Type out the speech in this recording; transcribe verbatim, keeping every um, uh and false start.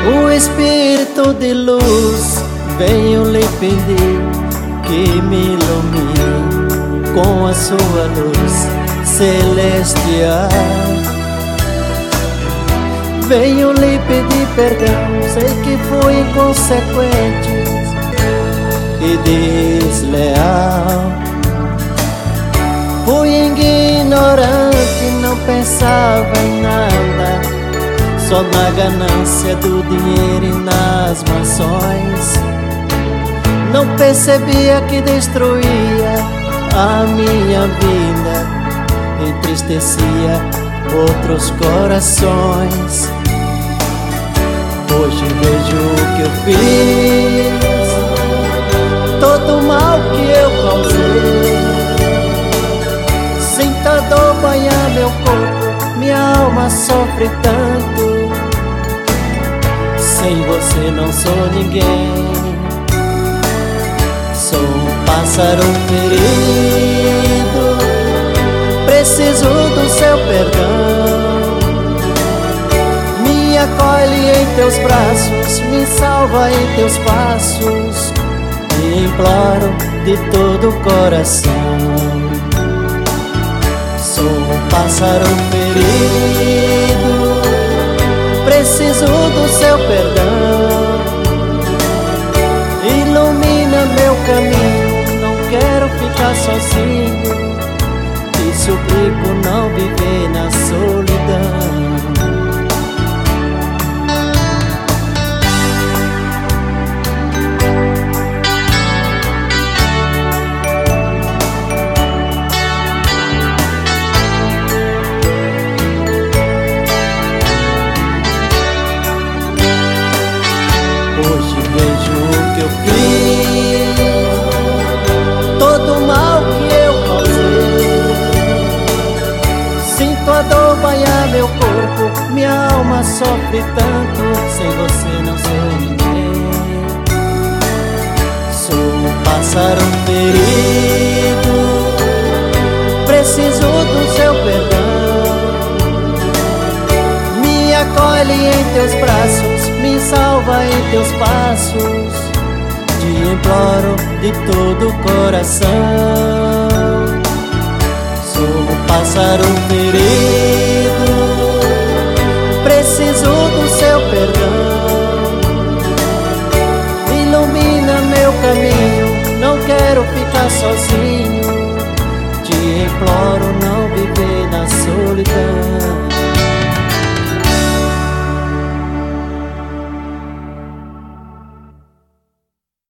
O Espírito de luz, venho lhe pedir que me ilumine com a sua luz celestial. Venho lhe pedir perdão, sei que fui inconsequente e desleal. Fui ignorante, não pensava em nada, só na ganância do dinheiro e nas mansões. Não percebia que destruía a minha vida, entristecia outros corações. Hoje vejo o que eu fiz, todo o mal que eu causei. Sinto a dor banhar meu corpo, minha alma sofre tanto. Sem você não sou ninguém, sou um pássaro ferido, preciso do seu perdão. Me acolhe em teus braços, me salva em teus passos, te imploro de todo o coração. Sou um pássaro ferido, preciso do seu perdão. Ilumina meu caminho, não quero ficar sozinho. Te suplico não viver na solidão. Hoje vejo o que eu fiz, todo o mal que eu causei. Sinto a dor banhar meu corpo, minha alma sofre tanto. Sem você não sou ninguém, sou um pássaro ferido, preciso do seu perdão. Me acolhe em teus braços, me salva em teus passos, te imploro de todo o coração. Sou um pássaro ferido, preciso do seu perdão. Ilumina meu caminho, não quero ficar sozinho. Te imploro não viver na solidão.